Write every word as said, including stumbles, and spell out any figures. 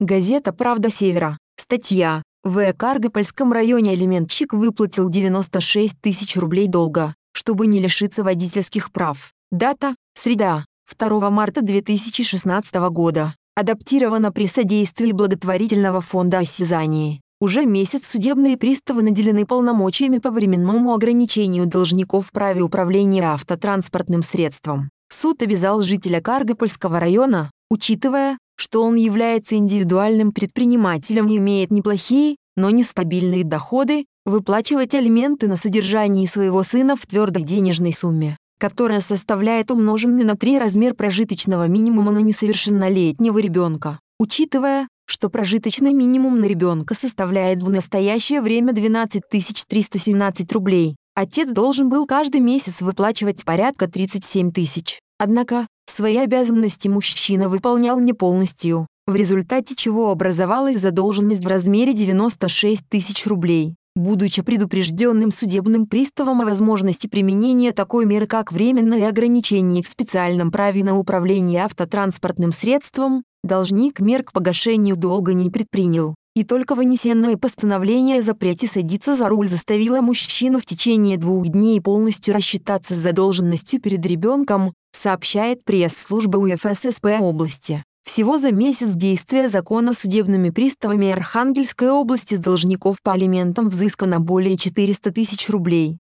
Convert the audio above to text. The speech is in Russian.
Газета «Правда Севера». Статья. В Каргопольском районе алиментщик выплатил девяносто шесть тысяч рублей долга, чтобы не лишиться водительских прав. Дата. Среда. второго марта две тысячи шестнадцатого года. Адаптировано при содействии благотворительного фонда «Осязание». Уже месяц судебные приставы наделены полномочиями по временному ограничению должников в праве управления автотранспортным средством. Суд обязал жителя Каргопольского района, учитывая, что он является индивидуальным предпринимателем и имеет неплохие, но нестабильные доходы, выплачивать алименты на содержание своего сына в твердой денежной сумме, которая составляет умноженный на три размер прожиточного минимума на несовершеннолетнего ребенка. Учитывая, что прожиточный минимум на ребенка составляет в настоящее время двенадцать тысяч триста семнадцать рублей, отец должен был каждый месяц выплачивать порядка тридцать семь тысяч. Однако, свои обязанности мужчина выполнял не полностью, в результате чего образовалась задолженность в размере девяноста шести тысяч рублей. Будучи предупрежденным судебным приставом о возможности применения такой меры, как временное ограничение в специальном праве на управление автотранспортным средством, должник мер к погашению долга не предпринял, и только вынесенное постановление о запрете садиться за руль заставило мужчину в течение двух дней полностью рассчитаться с задолженностью перед ребенком, сообщает пресс-служба УФССП области. Всего за месяц действия закона судебными приставами Архангельской области с должников по алиментам взыскано более четырёхсот тысяч рублей.